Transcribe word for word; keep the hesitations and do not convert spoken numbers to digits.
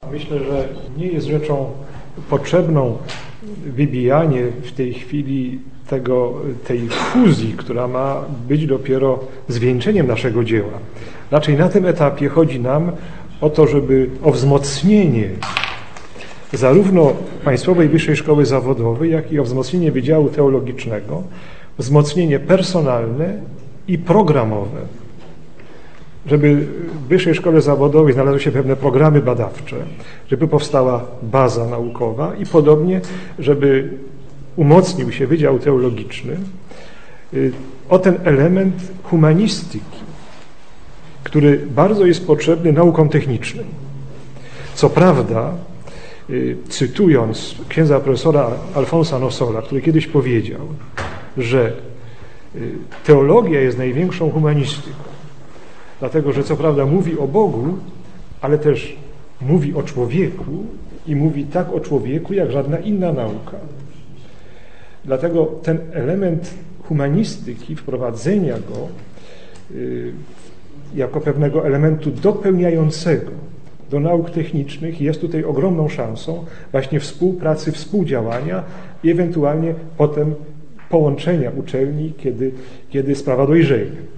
Myślę, że nie jest rzeczą potrzebną wybijanie w tej chwili tego, tej fuzji, która ma być dopiero zwieńczeniem naszego dzieła. Raczej na tym etapie chodzi nam o to, żeby o wzmocnienie zarówno Państwowej Wyższej Szkoły Zawodowej, jak i o wzmocnienie Wydziału Teologicznego, wzmocnienie personalne i programowe. Żeby w Wyższej Szkole Zawodowej znalazły się pewne programy badawcze, żeby powstała baza naukowa i podobnie, żeby umocnił się Wydział Teologiczny o ten element humanistyki, który bardzo jest potrzebny naukom technicznym. Co prawda, cytując księdza profesora Alfonsa Nossola, który kiedyś powiedział, że teologia jest największą humanistyką, dlatego że co prawda mówi o Bogu, ale też mówi o człowieku i mówi tak o człowieku, jak żadna inna nauka. Dlatego ten element humanistyki, wprowadzenia go y, jako pewnego elementu dopełniającego do nauk technicznych jest tutaj ogromną szansą właśnie współpracy, współdziałania i ewentualnie potem połączenia uczelni, kiedy, kiedy sprawa dojrzeje.